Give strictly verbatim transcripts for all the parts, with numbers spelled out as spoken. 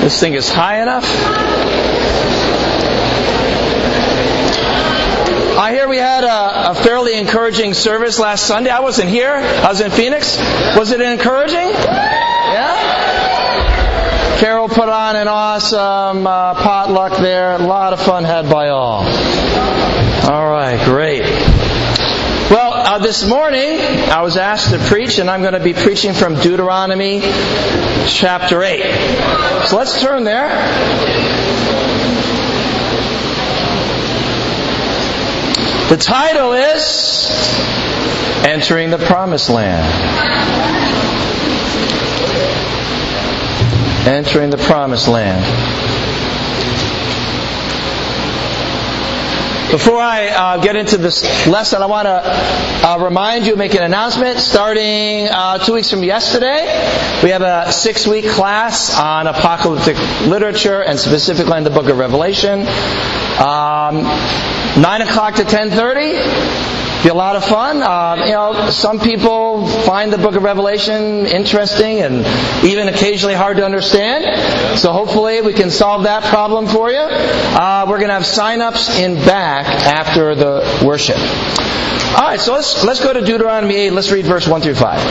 This thing is high enough. I hear we had a, a fairly encouraging service last Sunday. I wasn't here. I was in Phoenix. Was it encouraging? Yeah? Carol put on an awesome uh, potluck there. A lot of fun had by all. All right, great. Well, uh, this morning I was asked to preach, and I'm going to be preaching from Deuteronomy chapter eight. So let's turn there. The title is Entering the Promised Land. Entering the Promised Land. Before I uh, get into this lesson, I want to uh, remind you, make an announcement. Starting uh, two weeks from yesterday, we have a six-week class on apocalyptic literature and specifically on the book of Revelation. Um, nine o'clock to ten thirty. Be a lot of fun. Uh, you know, some people find the book of Revelation interesting and even occasionally hard to understand. So hopefully we can solve that problem for you. Uh, we're going to have sign-ups in back after the worship. All right, so let's let's go to Deuteronomy eight. Let's read verse one through five.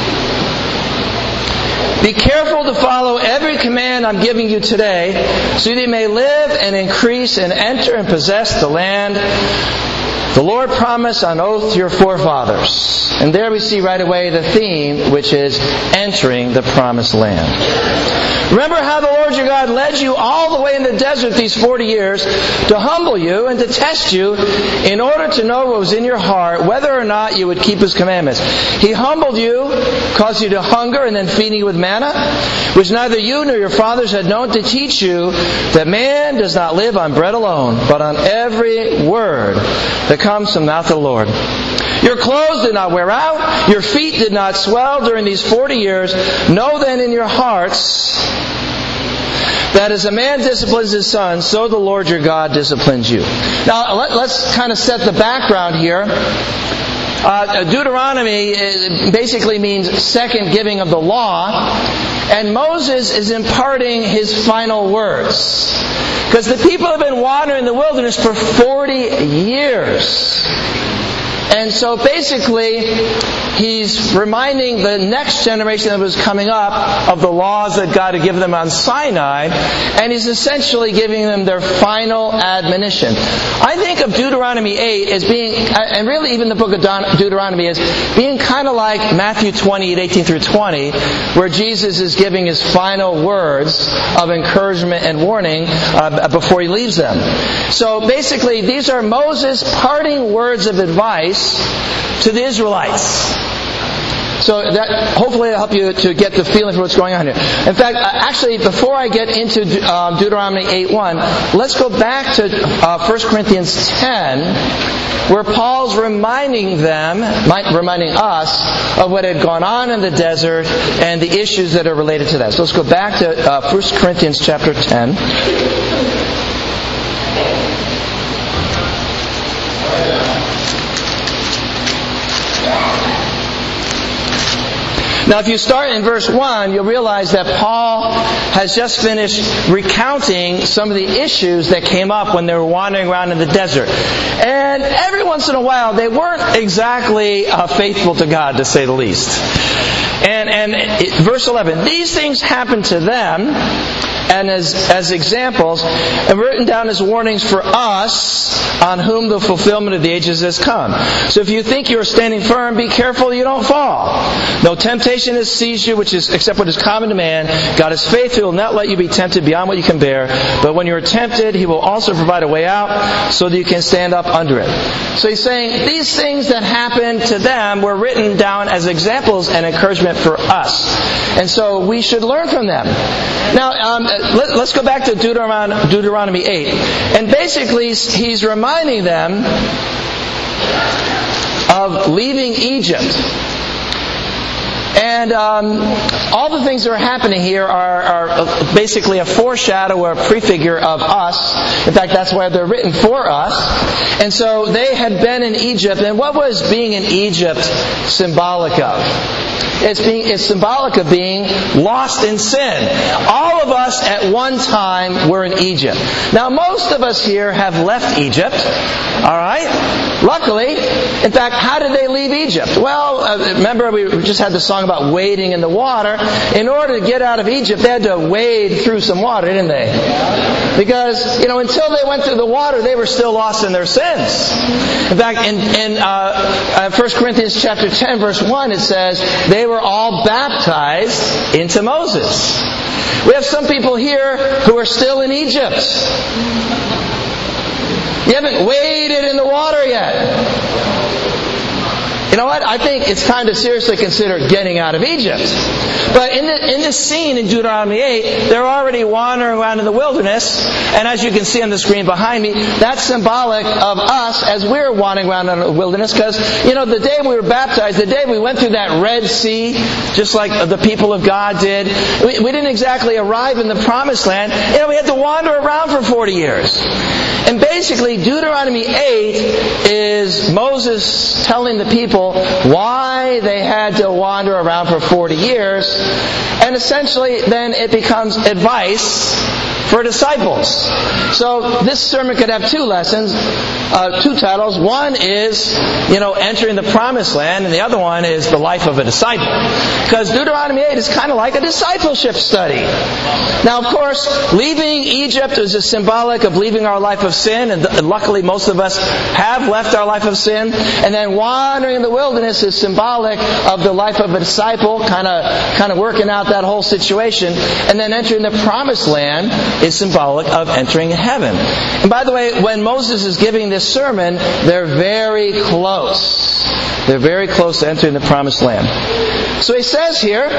Be careful to follow every command I'm giving you today, so that you may live and increase and enter and possess the land the Lord promised on oath to your forefathers. And there we see right away the theme, which is entering the promised land. Remember how the Lord your God led you all the way in the desert these forty years to humble you and to test you in order to know what was in your heart, whether or not you would keep His commandments. He humbled you, caused you to hunger, and then feeding you with manna, which neither you nor your fathers had known, to teach you that man does not live on bread alone, but on every word that comes from the mouth of the Lord. Your clothes did not wear out, your feet did not swell during these forty years. Know then in your hearts that as a man disciplines his son, so the Lord your God disciplines you. Now, let, let's kind of set the background here. Uh, Deuteronomy basically means second giving of the law, and Moses is imparting his final words. Because the people have been wandering in the wilderness for forty years. And so basically, he's reminding the next generation that was coming up of the laws that God had given them on Sinai, and he's essentially giving them their final admonition. I think of Deuteronomy eight as being, and really even the book of Deuteronomy as being kind of like Matthew twenty-eight, eighteen through twenty, where Jesus is giving his final words of encouragement and warning uh, before he leaves them. So basically, these are Moses' parting words of advice to the Israelites. So that hopefully will help you to get the feeling for what's going on here. In fact, actually, before I get into um, Deuteronomy eight one, let's go back to uh, First Corinthians ten, where Paul's reminding them, reminding us of what had gone on in the desert and the issues that are related to that. So let's go back to uh, First Corinthians chapter ten. Now, if you start in verse one, you'll realize that Paul has just finished recounting some of the issues that came up when they were wandering around in the desert. And every once in a while, they weren't exactly uh, faithful to God, to say the least. And, and it, verse eleven, these things happened to them, and as, as examples, and written down as warnings for us, on whom the fulfillment of the ages has come. So if you think you're standing firm, be careful you don't fall. No temptation has seized you, which is except what is common to man. God is faithful; He will not let you be tempted beyond what you can bear. But when you are tempted, He will also provide a way out, so that you can stand up under it. So He's saying these things that happened to them were written down as examples and encouragement for us, and so we should learn from them. Now, um, let, let's go back to Deuteronomy, Deuteronomy eight, and basically he's reminding them of leaving Egypt. And um, all the things that are happening here are, are basically a foreshadow or a prefigure of us. In fact, that's why they're written for us. And so they had been in Egypt. And what was being in Egypt symbolic of? it's being it's symbolic of being lost in sin. All of us at one time were in Egypt. Now, most of us here have left Egypt. All right? Luckily, in fact, how did they leave Egypt? Well, uh, remember we just had the song about wading in the water. In order to get out of Egypt, they had to wade through some water, didn't they? Because, you know, until they went through the water, they were still lost in their sins. In fact, in, in uh, uh, First Corinthians chapter ten, verse one, it says, they were all baptized into Moses. We have some people here who are still in Egypt. You haven't waded in the water yet. You know what? I think it's time to seriously consider getting out of Egypt. But in, the, in this scene in Deuteronomy eight, they're already wandering around in the wilderness. And as you can see on the screen behind me, that's symbolic of us as we're wandering around in the wilderness. Because, you know, the day we were baptized, the day we went through that Red Sea, just like the people of God did, we, we didn't exactly arrive in the Promised Land. You know, we had to wander around for forty years. And basically, Deuteronomy eight is Moses telling the people why they had to wander around for forty years. And essentially, then it becomes advice for disciples. So this sermon could have two lessons, uh, two titles. One is, you know, entering the Promised Land, and the other one is the life of a disciple. Because Deuteronomy eight is kind of like a discipleship study. Now, of course, leaving Egypt is a symbolic of leaving our life of sin, and luckily most of us have left our life of sin. And then wandering in the wilderness is symbolic of the life of a disciple, kind of kind of working out that whole situation. And then entering the Promised Land is symbolic of entering heaven. And by the way, when Moses is giving this sermon, they're very close. They're very close to entering the Promised Land. So he says here,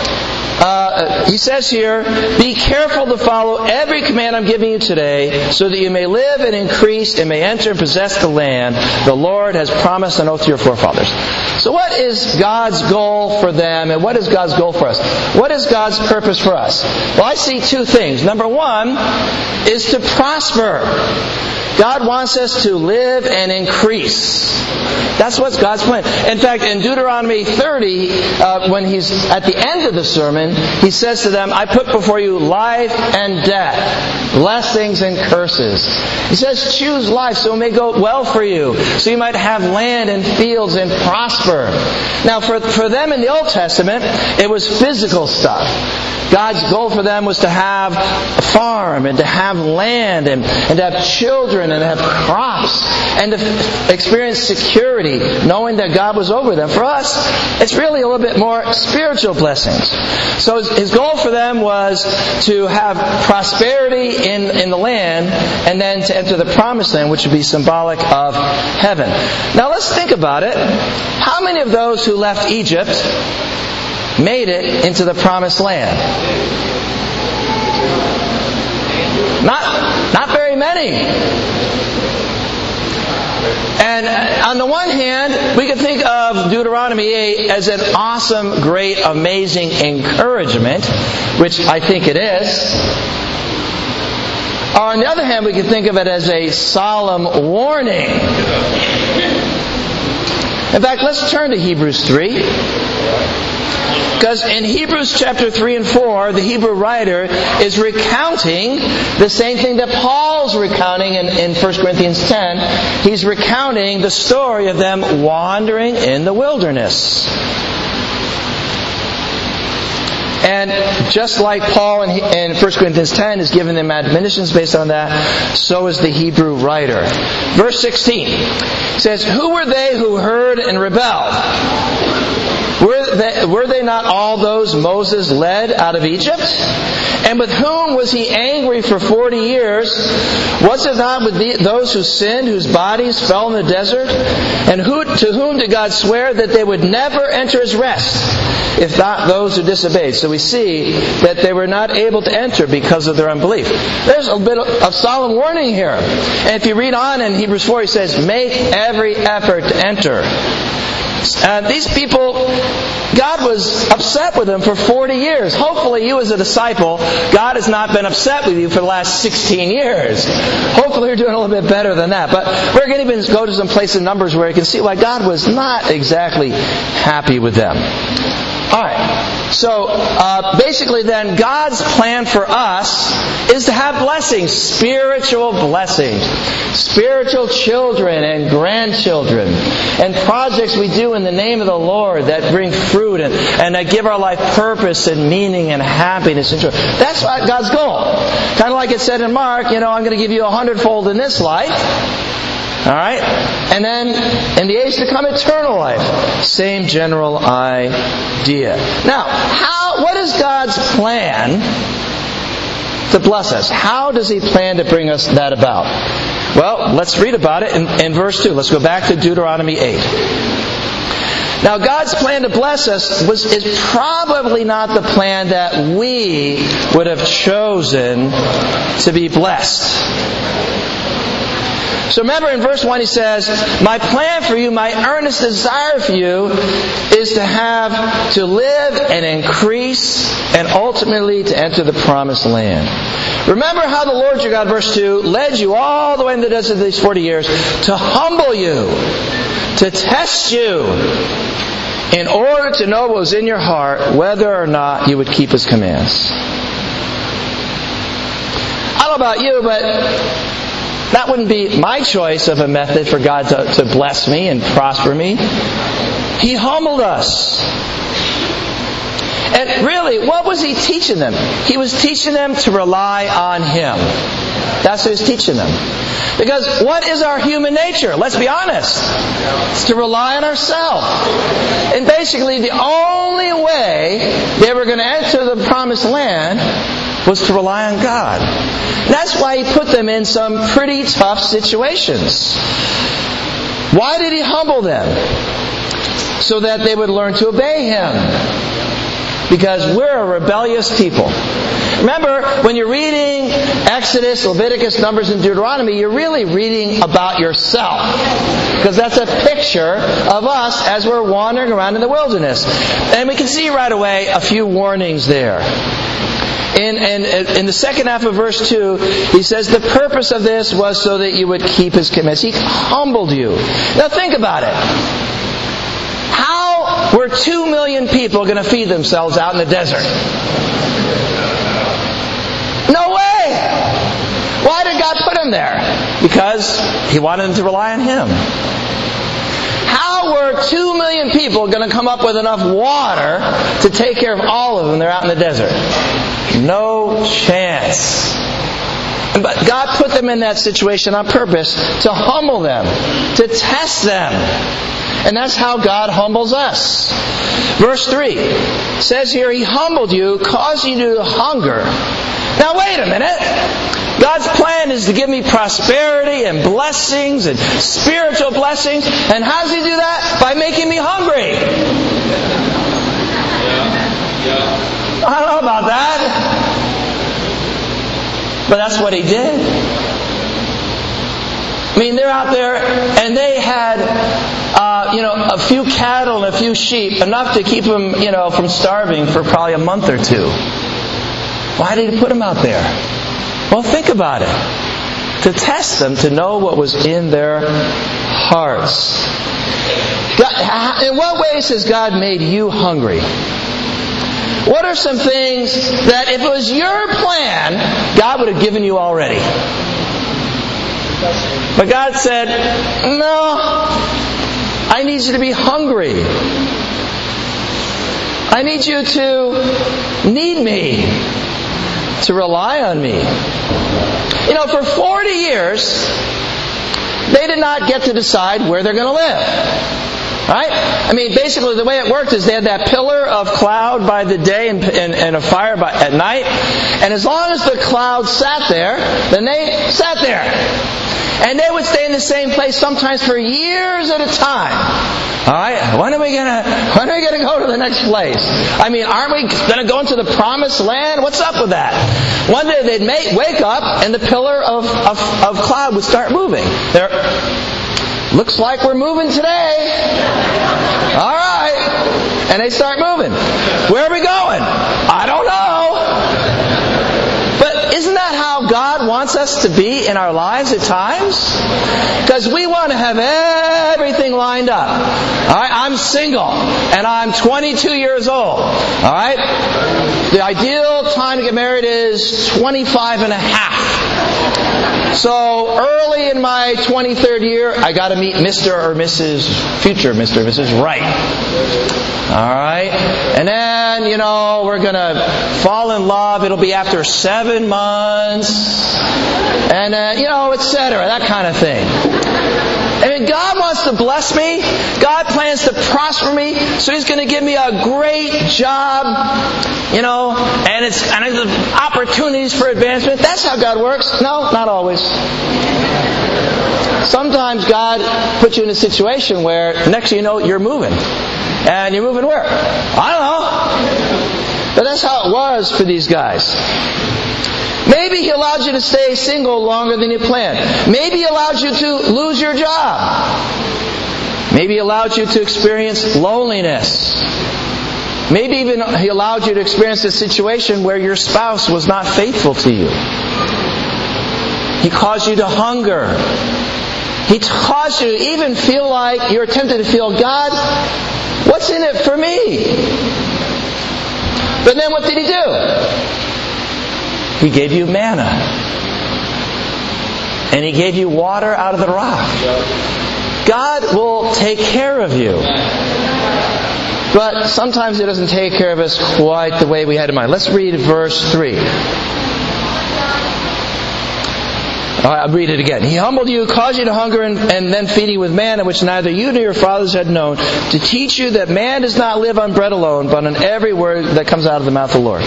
Uh, he says here, be careful to follow every command I'm giving you today, so that you may live and increase and may enter and possess the land the Lord has promised on oath to your forefathers. So what is God's goal for them, and what is God's goal for us? What is God's purpose for us? Well, I see two things. Number one is to prosper. God wants us to live and increase. That's what's God's plan. In fact, in Deuteronomy thirty, uh, when he's at the end of the sermon, he says to them, I put before you life and death, blessings and curses. He says, choose life so it may go well for you, so you might have land and fields and prosper. Now, for, for them in the Old Testament, it was physical stuff. God's goal for them was to have a farm and to have land and, and to have children and to have crops and to f- experience security, knowing that God was over them. For us, it's really a little bit more spiritual blessings. So his, his goal for them was to have prosperity in, in the land and then to enter the Promised Land, which would be symbolic of heaven. Now let's think about it. How many of those who left Egypt made it into the Promised Land? Not, not very many. And on the one hand, we can think of Deuteronomy eight as an awesome, great, amazing encouragement, which I think it is. Or on the other hand, we can think of it as a solemn warning. In fact, let's turn to Hebrews three. Because in Hebrews chapter three and four, the Hebrew writer is recounting the same thing that Paul's recounting in, in First Corinthians ten. He's recounting the story of them wandering in the wilderness. And just like Paul in, in First Corinthians ten is giving them admonitions based on that, so is the Hebrew writer. Verse sixteen says, who were they who heard and rebelled? Were they, were they not all those Moses led out of Egypt? And with whom was he angry for forty years? Was it not with the, those who sinned, whose bodies fell in the desert? And who, to whom did God swear that they would never enter his rest, if not those who disobeyed? So we see that they were not able to enter because of their unbelief. There's a bit of solemn warning here. And if you read on in Hebrews four, he says, make every effort to enter. Uh, these people, God was upset with them for forty years. Hopefully you as a disciple, God has not been upset with you for the last sixteen years. Hopefully you're doing a little bit better than that. But we're going to even go to some place in Numbers where you can see why God was not exactly happy with them. All right. So, uh, basically then, God's plan for us is to have blessings, spiritual blessings, spiritual children and grandchildren, and projects we do in the name of the Lord that bring fruit and, and that give our life purpose and meaning and happiness and joy. That's what God's goal. Kind of like it said in Mark, you know, I'm going to give you a hundredfold in this life. Alright? And then, in the age to come, eternal life. Same general idea. Now, how? What is God's plan to bless us? How does He plan to bring us that about? Well, let's read about it in, in verse two. Let's go back to Deuteronomy eight. Now, God's plan to bless us was is probably not the plan that we would have chosen to be blessed. So remember in verse one he says, my plan for you, my earnest desire for you is to have, to live and increase and ultimately to enter the promised land. Remember how the Lord your God, verse two, led you all the way in the desert these forty years to humble you, to test you, in order to know what was in your heart, whether or not you would keep His commands. I don't know about you, but that wouldn't be my choice of a method for God to, to bless me and prosper me. He humbled us. And really, what was He teaching them? He was teaching them to rely on Him. That's what He was teaching them. Because what is our human nature? Let's be honest. It's to rely on ourselves. And basically, the only way they were going to enter the promised land was to rely on God. And that's why He put them in some pretty tough situations. Why did He humble them? So that they would learn to obey Him. Because we're a rebellious people. Remember, when you're reading Exodus, Leviticus, Numbers, and Deuteronomy, you're really reading about yourself. Because that's a picture of us as we're wandering around in the wilderness. And we can see right away a few warnings there. In, in, in the second half of verse two, he says, the purpose of this was so that you would keep His commandments. He humbled you. Now think about it. How were two million people going to feed themselves out in the desert? No way! Why did God put them there? Because He wanted them to rely on Him. How were two million people going to come up with enough water to take care of all of them? They're out in the desert. No chance. But God put them in that situation on purpose to humble them, to test them. And that's how God humbles us. Verse three says here, He humbled you, caused you to hunger. Now wait a minute. God's plan is to give me prosperity and blessings and spiritual blessings. And how does He do that? By making me hungry. I don't know about that. But that's what He did. I mean, they're out there and they had, uh, you know, a few cattle and a few sheep, enough to keep them, you know, from starving for probably a month or two. Why did He put them out there? Well, think about it. To test them, to know what was in their hearts. God, in what ways has God made you hungry? What are some things that if it was your plan, God would have given you already? But God said, no, I need you to be hungry. I need you to need me, to rely on me. You know, for forty years, they did not get to decide where they're going to live. Right? I mean, basically the way it worked is they had that pillar of cloud by the day and, and, and a fire by, at night. And as long as the cloud sat there, then they sat there. And they would stay in the same place sometimes for years at a time. Alright? When are we gonna, when are we gonna go to the next place? I mean, aren't we gonna go into the promised land? What's up with that? One day they'd make, wake up and the pillar of, of, of cloud would start moving. They're, looks like we're moving today. Alright. And they start moving. Where are we going? I don't know. But isn't that how God wants wants us to be in our lives at times? Because we want to have everything lined up. All right, I'm single, and I'm twenty-two years old. All right? The ideal time to get married is twenty-five and a half. So early in my twenty-third year, I got to meet Mister or Missus future Mister or Missus Right. All right? And then, you know, we're going to fall in love. It'll be after seven months. And, uh, you know, et cetera. That kind of thing. I mean, God wants to bless me. God plans to prosper me. So He's going to give me a great job, you know, and it's and it's opportunities for advancement. That's how God works. No, not always. Sometimes God puts you in a situation where next thing you know, you're moving. And you're moving where? I don't know. But that's how it was for these guys. Maybe He allowed you to stay single longer than you planned. Maybe He allowed you to lose your job. Maybe He allowed you to experience loneliness. Maybe even He allowed you to experience a situation where your spouse was not faithful to you. He caused you to hunger. He caused you to even feel like you're tempted to feel, God, what's in it for me? But then what did He do? He gave you manna. And He gave you water out of the rock. God will take care of you. But sometimes He doesn't take care of us quite the way we had in mind. Let's read verse three. I'll read it again. He humbled you, caused you to hunger, and, and then feed you with manna, which neither you nor your fathers had known, to teach you that man does not live on bread alone, but on every word that comes out of the mouth of the Lord.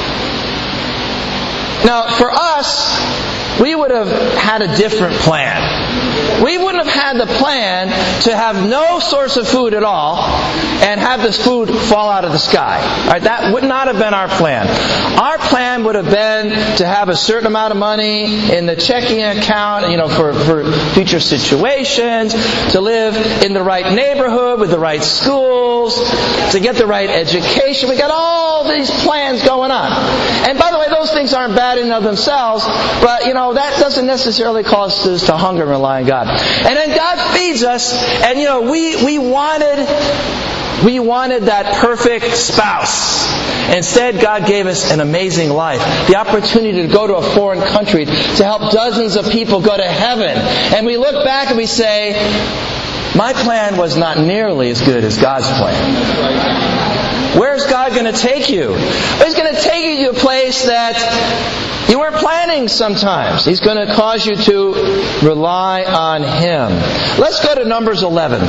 Now, for us, we would have had a different plan. We wouldn't have had the plan to have no source of food at all and have this food fall out of the sky. All right, that would not have been our plan. Our plan would have been to have a certain amount of money in the checking account, you know, for, for future situations, to live in the right neighborhood with the right schools, to get the right education. We got all these plans going on. And by the way, those things aren't bad in and of themselves, but, you know, that doesn't necessarily cause us to hunger and rely on God. And then God feeds us, and, you know, we, we wanted, we wanted that perfect spouse. Instead, God gave us an amazing life. The opportunity to go to a foreign country, to help dozens of people go to heaven. And we look back and we say, my plan was not nearly as good as God's plan. Where's God going to take you? Well, He's going to take you to a place that you weren't planning sometimes. He's going to cause you to rely on Him. Let's go to Numbers eleven.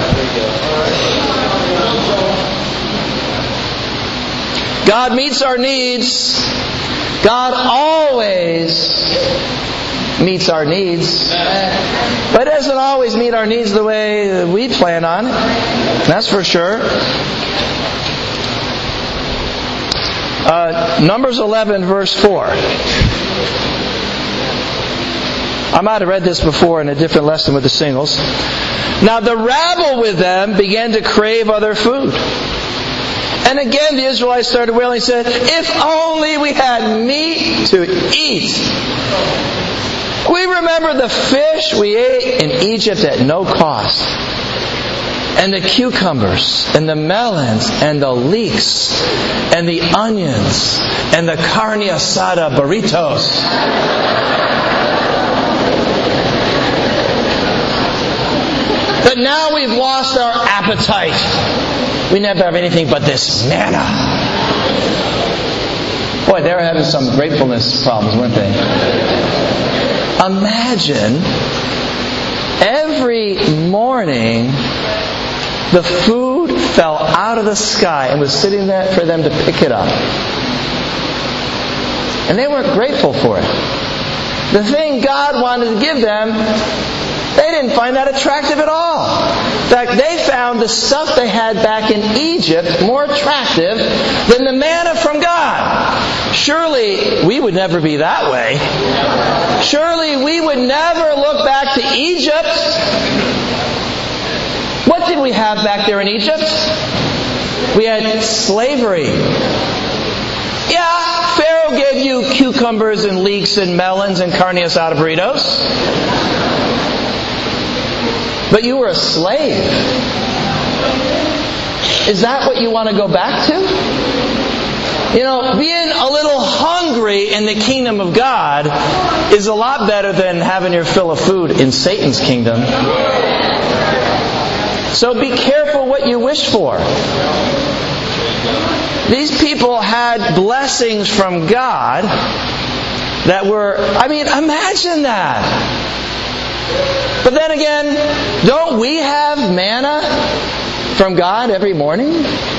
God meets our needs. God always meets our needs. But it doesn't always meet our needs the way we plan on. That's for sure. Uh, Numbers eleven, verse four. I might have read this before in a different lesson with the singles. Now the rabble with them began to crave other food. And again the Israelites started wailing and said, if only we had meat to eat. We remember the fish we ate in Egypt at no cost. And the cucumbers, and the melons, and the leeks, and the onions, and the carne asada burritos. But now we've lost our appetite. We never have anything but this manna. Boy, they were having some gratefulness problems, weren't they? Imagine every morning the food fell out of the sky and was sitting there for them to pick it up. And they weren't grateful for it. The thing God wanted to give them, they didn't find that attractive at all. In fact, they found the stuff they had back in Egypt more attractive than the manna from God. Surely we would never be that way. Surely we would never look back to Egypt. What did we have back there in Egypt? We had slavery. Yeah, Pharaoh gave you cucumbers and leeks and melons and carne asada burritos. But you were a slave. Is that what you want to go back to? You know, being a little hungry in the kingdom of God is a lot better than having your fill of food in Satan's kingdom. So be careful what you wish for. These people had blessings from God that were, I mean, imagine that. But then again, don't we have manna from God every morning?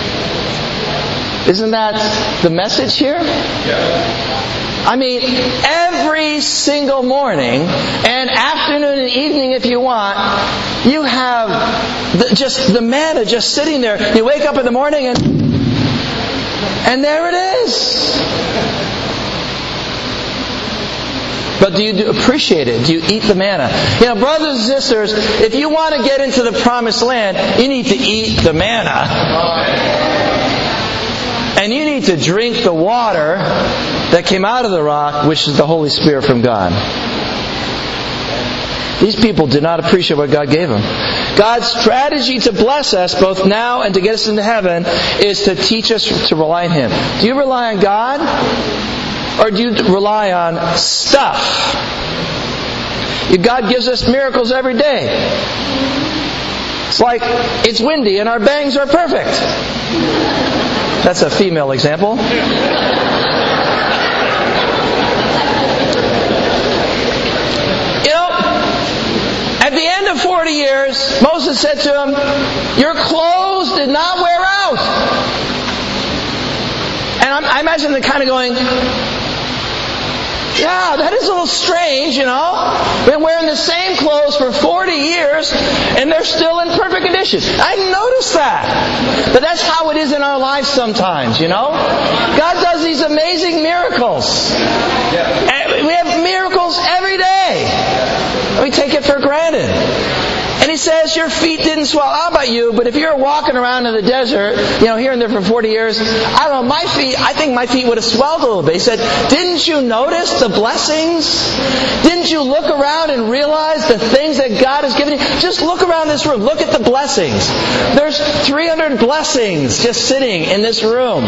Isn't that the message here? I mean, every single morning and afternoon and evening if you want, you have the, just the manna just sitting there. You wake up in the morning and and there it is. But do you do appreciate it? Do you eat the manna? You know, brothers and sisters, if you want to get into the promised land, you need to eat the manna. And you need to drink the water that came out of the rock, which is the Holy Spirit from God. These people did not appreciate what God gave them. God's strategy to bless us, both now and to get us into heaven, is to teach us to rely on Him. Do you rely on God? Or do you rely on stuff? God gives us miracles every day. It's like it's windy and our bangs are perfect. That's a female example. At the end of forty years, Moses said to him, your clothes did not wear out. And I'm, I imagine they're kind of going, yeah, that is a little strange, you know. Been wearing the same clothes for forty years and they're still in perfect condition. I noticed that. But that's how it is in our lives sometimes, you know. God does these amazing miracles. And we have miracles every day. We take it for granted. And He says, your feet didn't swell. How about you? But if you're walking around in the desert, you know, here and there for forty years, I don't know, my feet, I think my feet would have swelled a little bit. He said, didn't you notice the blessings? Didn't you look around and realize the things that God has given you? Just look around this room. Look at the blessings. There's three hundred blessings just sitting in this room.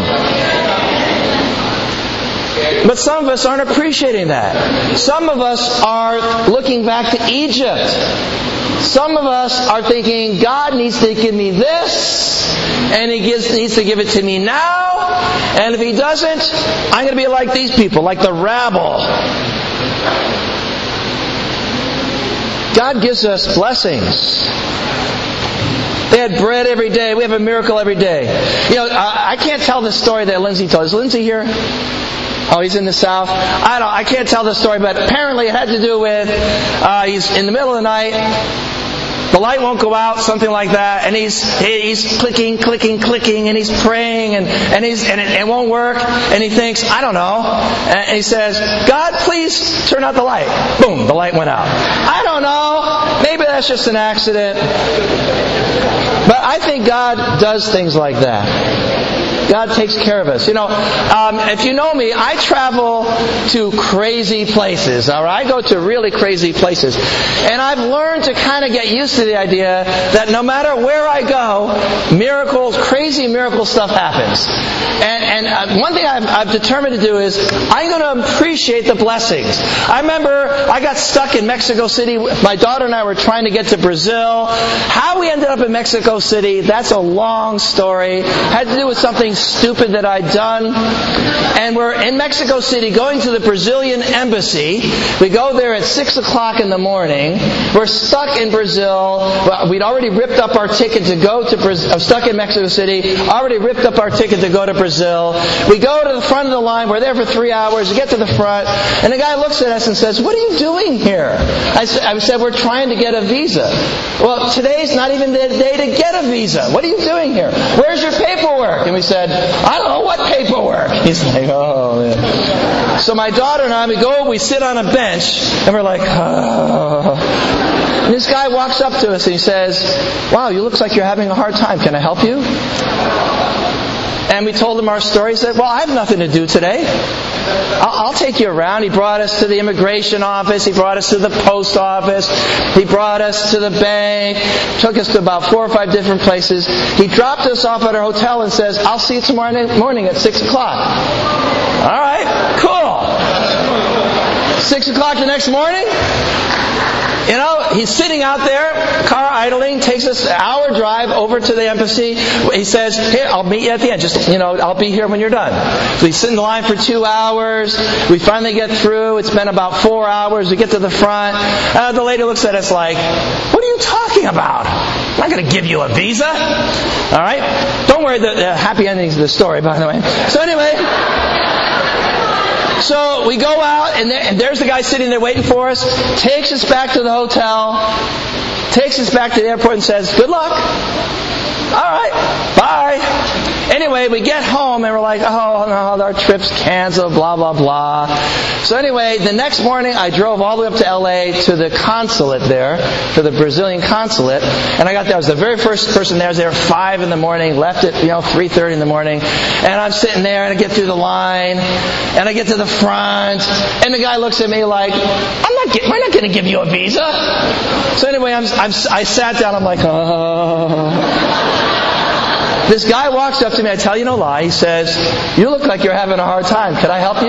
But some of us aren't appreciating that. Some of us are looking back to Egypt. Some of us are thinking, God needs to give me this, and He gives, needs to give it to me now, and if He doesn't, I'm going to be like these people, like the rabble. God gives us blessings. They had bread every day. We have a miracle every day. You know, I, I can't tell the story that Lindsay told. Is Lindsay here? Oh, he's in the south. I don't. I can't tell the story, but apparently it had to do with uh, he's in the middle of the night. The light won't go out, something like that, and he's he's clicking, clicking, clicking, and he's praying, and and he's and it, it won't work, and he thinks, I don't know, and he says, God, please turn out the light. Boom, the light went out. I don't know. Maybe that's just an accident, but I think God does things like that. God takes care of us. You know, um, if you know me, I travel to crazy places. All right, I go to really crazy places, and I've learned to kind of get used to the idea that no matter where I go, miracles, crazy miracle stuff happens. And, and uh, one thing I've, I've determined to do is I'm going to appreciate the blessings. I remember I got stuck in Mexico City. My daughter and I were trying to get to Brazil. How we ended up in Mexico City, that's a long story. It had to do with something stupid that I'd done. And we're in Mexico City going to the Brazilian embassy. We go there at six o'clock in the morning. We're stuck in Brazil. Well, we'd already ripped up our ticket to go to Brazil. I'm stuck in Mexico City. Already ripped up our ticket to go to Brazil. We go to the front of the line. We're there for three hours. We get to the front. And the guy looks at us and says, what are you doing here? I said, we're trying to get a visa. Well, today's not even the day to get a visa. What are you doing here? Where's your paperwork? And we said, I don't know what paperwork. He's like, oh, man. So my daughter and I, we go, we sit on a bench, and we're like, oh. And this guy walks up to us and he says, wow, you look like you're having a hard time. Can I help you? And we told him our story. He said, well, I have nothing to do today. I'll, I'll take you around. He brought us to the immigration office. He brought us to the post office. He brought us to the bank. Took us to about four or five different places. He dropped us off at our hotel and says, I'll see you tomorrow morning at six o'clock. All right, cool. Six o'clock the next morning? You know, he's sitting out there, car idling, takes us an hour drive over to the embassy. He says, here, I'll meet you at the end. Just, you know, I'll be here when you're done. So we sit in the line for two hours. We finally get through. It's been about four hours. We get to the front. Uh, the lady looks at us like, what are you talking about? I'm not going to give you a visa. All right? Don't worry, the, the happy endings of the story, by the way. So anyway... So we go out, and, there, and there's the guy sitting there waiting for us, takes us back to the hotel, takes us back to the airport and says, good luck. All right, bye. Anyway, we get home and we're like, oh no, our trip's canceled, blah, blah, blah. So anyway, the next morning I drove all the way up to L A to the consulate there, to the Brazilian consulate, and I got there. I was the very first person there. I was there at five in the morning, left at, you know, three thirty in the morning, and I'm sitting there and I get through the line, and I get to the front, and the guy looks at me like, I'm not get, we're not going to give you a visa. So anyway, I'm, I'm, I sat down, I'm like, oh... This guy walks up to me, I tell you no lie, he says, you look like you're having a hard time. Could I help you?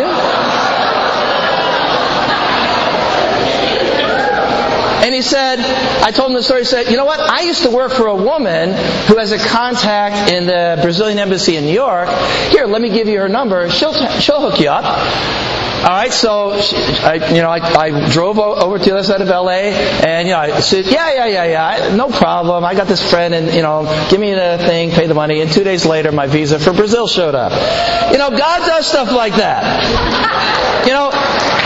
And he said, I told him the story, he said, you know what, I used to work for a woman who has a contact in the Brazilian embassy in New York. Here, let me give you her number. She'll, she'll hook you up. All right, so I, you know, I, I drove over to the other side of L A, and you know, I said, yeah, yeah, yeah, yeah, no problem. I got this friend, and you know, give me the thing, pay the money. And two days later, my visa for Brazil showed up. You know, God does stuff like that. You know.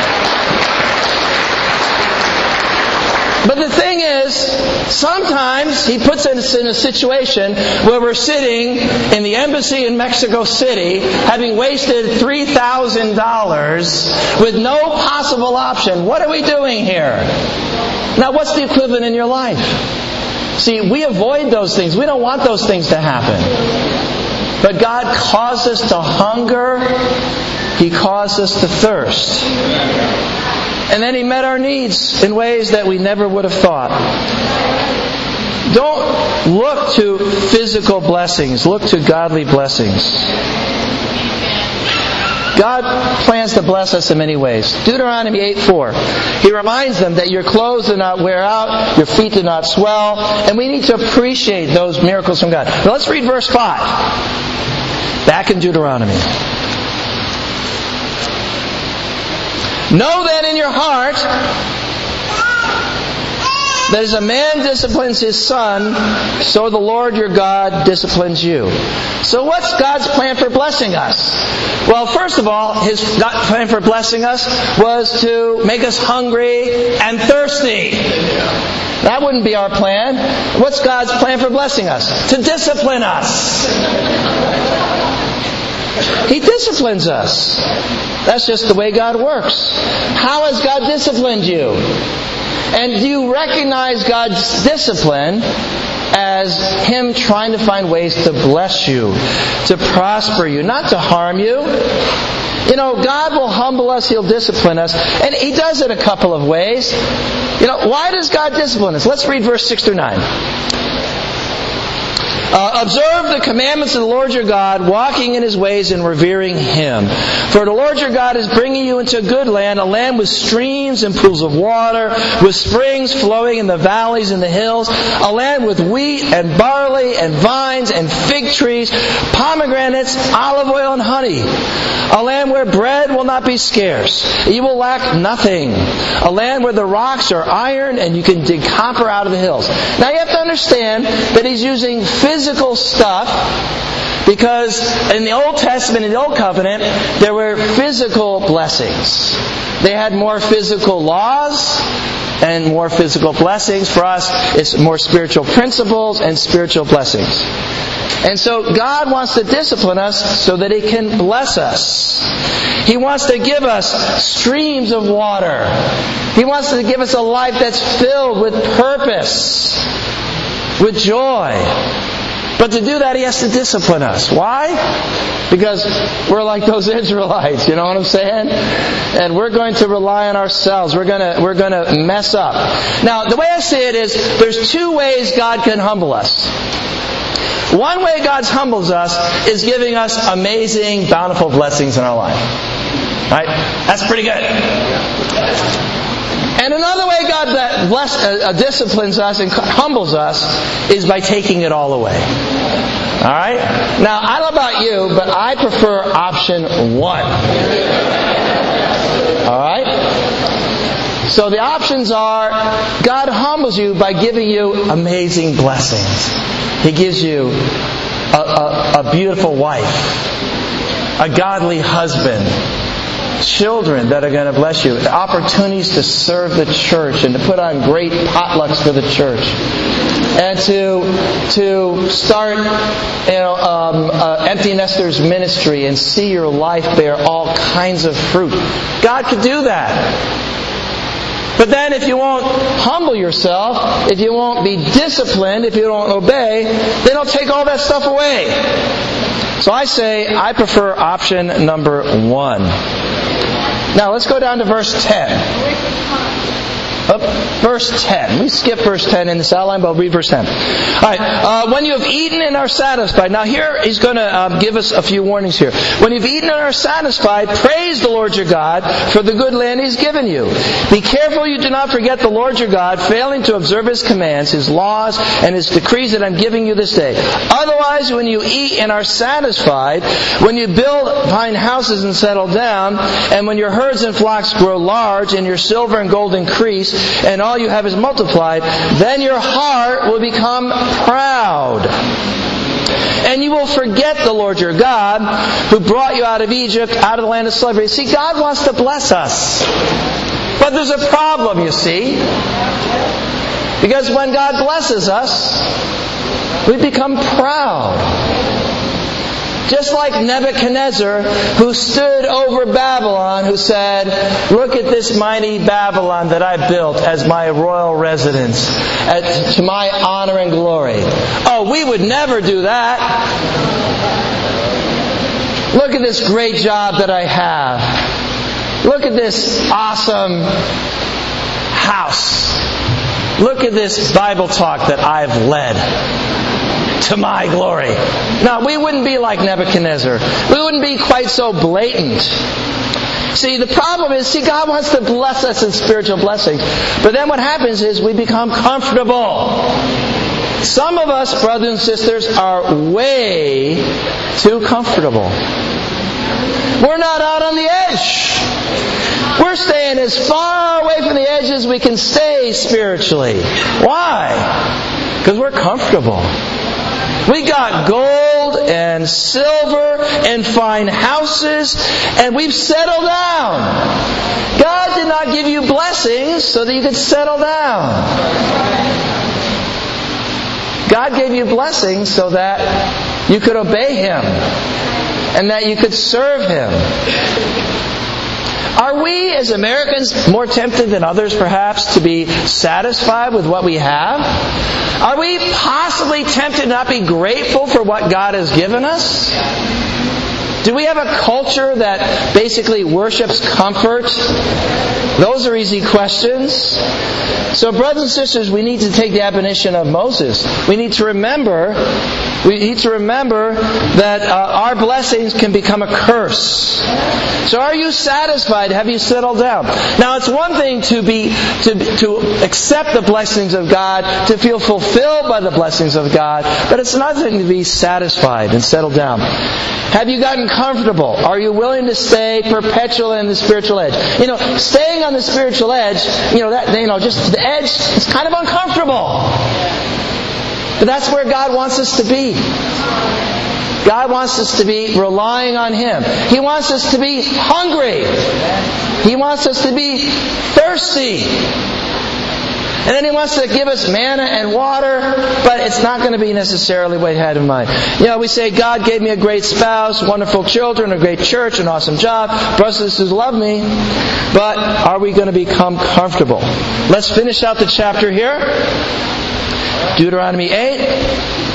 But the thing is, sometimes He puts us in a situation where we're sitting in the embassy in Mexico City, having wasted three thousand dollars with no possible option. What are we doing here? Now, what's the equivalent in your life? See, we avoid those things. We don't want those things to happen. But God caused us to hunger. He caused us to thirst. And then He met our needs in ways that we never would have thought. Don't look to physical blessings. Look to godly blessings. God plans to bless us in many ways. Deuteronomy eight four. He reminds them that your clothes do not wear out, your feet do not swell, and we need to appreciate those miracles from God. Now let's read verse five. Back in Deuteronomy. Know that in your heart that as a man disciplines his son, so the Lord your God disciplines you. So what's God's plan for blessing us? Well, first of all, His plan for blessing us was to make us hungry and thirsty. That wouldn't be our plan. What's God's plan for blessing us? To discipline us. He disciplines us. That's just the way God works. How has God disciplined you? And do you recognize God's discipline as Him trying to find ways to bless you, to prosper you, not to harm you? You know, God will humble us, He'll discipline us, and He does it a couple of ways. You know, why does God discipline us? Let's read verse six through nine. Uh, observe the commandments of the Lord your God, walking in His ways and revering Him. For the Lord your God is bringing you into a good land, a land with streams and pools of water, with springs flowing in the valleys and the hills, a land with wheat and barley and vines and fig trees, pomegranates, olive oil and honey. A land where bread will not be scarce. You will lack nothing. A land where the rocks are iron and you can dig copper out of the hills. Now you have to understand that He's using physical stuff, because in the Old Testament, in the Old Covenant, there were physical blessings. They had more physical laws and more physical blessings. For us, it's more spiritual principles and spiritual blessings. And so God wants to discipline us so that He can bless us. He wants to give us streams of water. He wants to give us a life that's filled with purpose, with joy. But to do that, He has to discipline us. Why? Because we're like those Israelites, you know what I'm saying? And we're going to rely on ourselves. We're going to we're going to mess up. Now, the way I say it is, there's two ways God can humble us. One way God humbles us is giving us amazing, bountiful blessings in our life. Right? That's pretty good. And another way God that bless, uh, disciplines us and humbles us is by taking it all away. Alright? Now, I don't know about you, but I prefer option one. Alright? So the options are, God humbles you by giving you amazing blessings. He gives you a, a, a beautiful wife, a godly husband, children that are going to bless you, opportunities to serve the church and to put on great potlucks for the church, and to to start, you know, um, uh, Empty Nesters ministry and see your life bear all kinds of fruit. God could do that. But then if you won't humble yourself, if you won't be disciplined, if you don't obey, then He'll take all that stuff away. So I say, I prefer option number one. Now let's go down to verse ten. Up, verse ten. We skip verse ten in this outline, but I'll read verse ten. Alright, uh, when you have eaten and are satisfied. Now here he's going to uh, give us a few warnings here. When you've eaten and are satisfied, praise the Lord your God for the good land He's given you. Be careful you do not forget the Lord your God, failing to observe His commands, His laws, and His decrees that I'm giving you this day. Otherwise, when you eat and are satisfied, when you build fine houses and settle down, and when your herds and flocks grow large, and your silver and gold increase, and all you have is multiplied, then your heart will become proud. And you will forget the Lord your God, who brought you out of Egypt, out of the land of slavery. See, God wants to bless us. But there's a problem, you see. Because when God blesses us, we become proud. Just like Nebuchadnezzar, who stood over Babylon, who said, look at this mighty Babylon that I built as my royal residence, at, to my honor and glory. Oh, we would never do that. Look at this great job that I have. Look at this awesome house. Look at this Bible talk that I've led. To my glory. Now, we wouldn't be like Nebuchadnezzar. We wouldn't be quite so blatant. See, the problem is, see, God wants to bless us in spiritual blessings. But then what happens is we become comfortable. Some of us, brothers and sisters, are way too comfortable. We're not out on the edge. We're staying as far away from the edge as we can stay spiritually. Why? Because we're comfortable. We got gold and silver and fine houses, and we've settled down. God did not give you blessings so that you could settle down. God gave you blessings so that you could obey Him and that you could serve Him. Are we, as Americans, more tempted than others, perhaps, to be satisfied with what we have? Are we possibly tempted to not be grateful for what God has given us? Do we have a culture that basically worships comfort? Those are easy questions. So, brothers and sisters, we need to take the admonition of Moses. We need to remember, we need to remember that uh, our blessings can become a curse. So, are you satisfied? Have you settled down? Now, it's one thing to be to to accept the blessings of God, to feel fulfilled by the blessings of God, but it's another thing to be satisfied and settled down. Have you gotten comfortable? Are you willing to stay perpetually on the spiritual edge? You know, staying on the spiritual edge, you know, that you know, just the edge is kind of uncomfortable. But that's where God wants us to be. God wants us to be relying on Him. He wants us to be hungry. He wants us to be thirsty. And then He wants to give us manna and water, but it's not going to be necessarily what He had in mind. You know, we say, God gave me a great spouse, wonderful children, a great church, an awesome job, brothers and sisters love me, but are we going to become comfortable? Let's finish out the chapter here. Deuteronomy eight.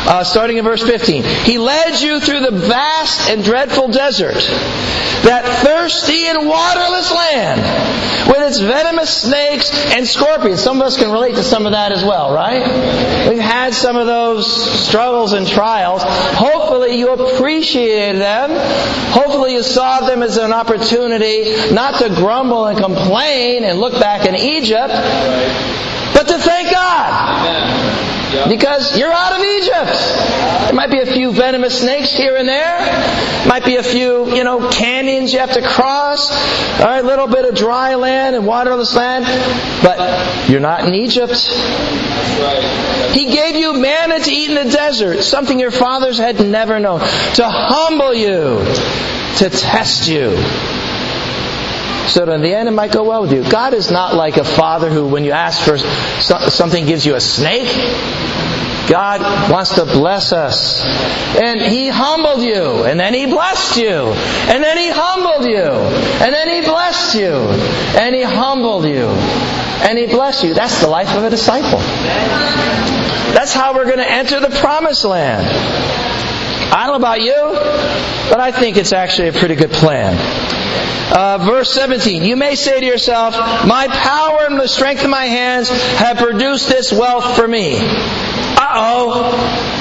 Uh, starting in verse fifteen. He led you through the vast and dreadful desert, that thirsty and waterless land, with its venomous snakes and scorpions. Some of us can relate to some of that as well, right? We've had some of those struggles and trials. Hopefully you appreciated them. Hopefully you saw them as an opportunity not to grumble and complain and look back in Egypt, but to thank God. Because you're out of Egypt. There might be a few venomous snakes here and there. Might be a few, you know, canyons you have to cross. All right, a little bit of dry land and waterless land. But you're not in Egypt. He gave you manna to eat in the desert, something your fathers had never known, to humble you, to test you, so that in the end it might go well with you. God is not like a father who, when you ask for something, gives you a snake. God wants to bless us. And He humbled you, and then He blessed you, and then He humbled you, and then He blessed you, and He humbled you, and He blessed you. That's the life of a disciple. That's how we're going to enter the promised land. I don't know about you, but I think it's actually a pretty good plan. Uh, verse seventeen. You may say to yourself, my power and the strength of my hands have produced this wealth for me. Uh-oh.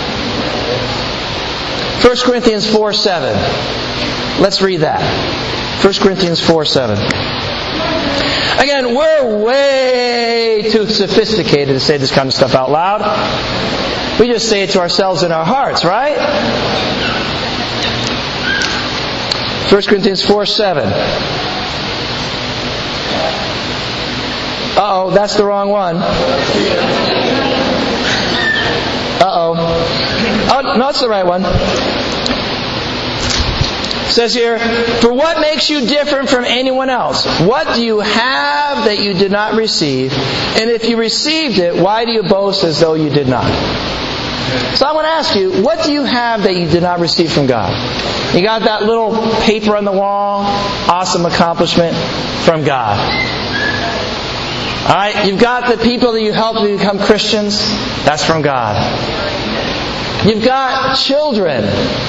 First Corinthians four seven. Let's read that. First Corinthians four seven. Again, we're way too sophisticated to say this kind of stuff out loud. We just say it to ourselves in our hearts, right? First Corinthians four seven. Uh-oh, that's the wrong one. Uh-oh. Oh, no, it's the right one. It says here, for what makes you different from anyone else? What do you have that you did not receive? And if you received it, why do you boast as though you did not? So I want to ask you, what do you have that you did not receive from God? You got that little paper on the wall, awesome accomplishment from God. Alright, you've got the people that you helped to become Christians, that's from God. You've got children,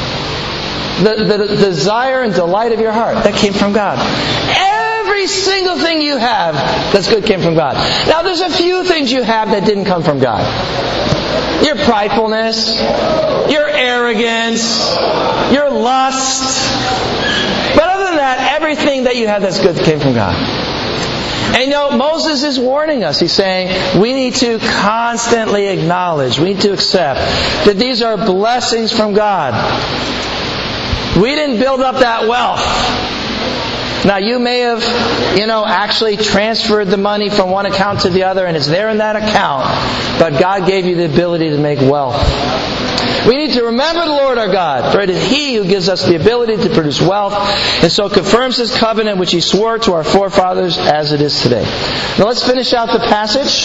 the, the, the desire and delight of your heart, that came from God. Every single thing you have that's good came from God. Now there's a few things you have that didn't come from God. Your pridefulness, your arrogance, your lust. But other than that, everything that you have that's good came from God. And you know, Moses is warning us. He's saying we need to constantly acknowledge, we need to accept that these are blessings from God. We didn't build up that wealth. Now you may have, you know, actually transferred the money from one account to the other and it's there in that account, but God gave you the ability to make wealth. We need to remember the Lord our God, for it is He who gives us the ability to produce wealth, and so confirms His covenant which He swore to our forefathers as it is today. Now let's finish out the passage.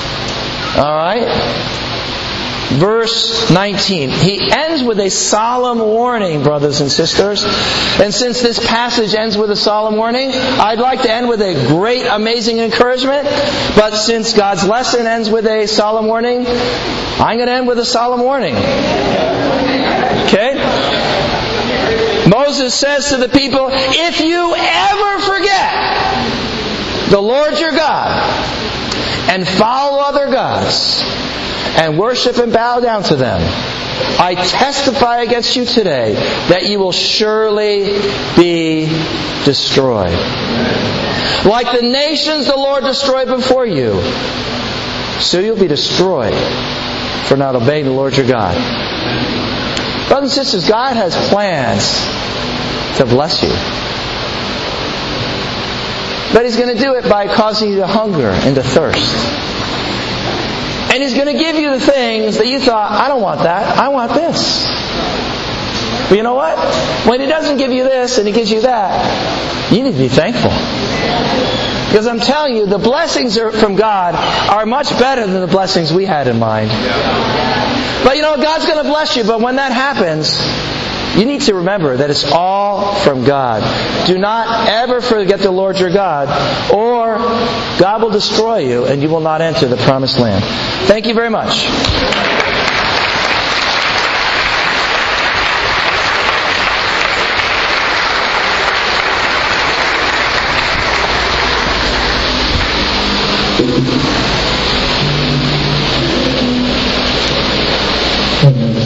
Alright. Verse nineteen. He ends with a solemn warning, brothers and sisters. And since this passage ends with a solemn warning, I'd like to end with a great, amazing encouragement. But since God's lesson ends with a solemn warning, I'm going to end with a solemn warning. Okay? Moses says to the people, if you ever forget the Lord your God and follow other gods, and worship and bow down to them, I testify against you today that you will surely be destroyed. Like the nations the Lord destroyed before you, so you'll be destroyed for not obeying the Lord your God. Brothers and sisters, God has plans to bless you. But He's going to do it by causing you to hunger and to thirst. And He's going to give you the things that you thought, I don't want that, I want this. But you know what? When He doesn't give you this and He gives you that, you need to be thankful. Because I'm telling you, the blessings are, from God are much better than the blessings we had in mind. But you know, God's going to bless you, but when that happens, you need to remember that it's all from God. Do not ever forget the Lord your God, or God will destroy you and you will not enter the promised land. Thank you very much.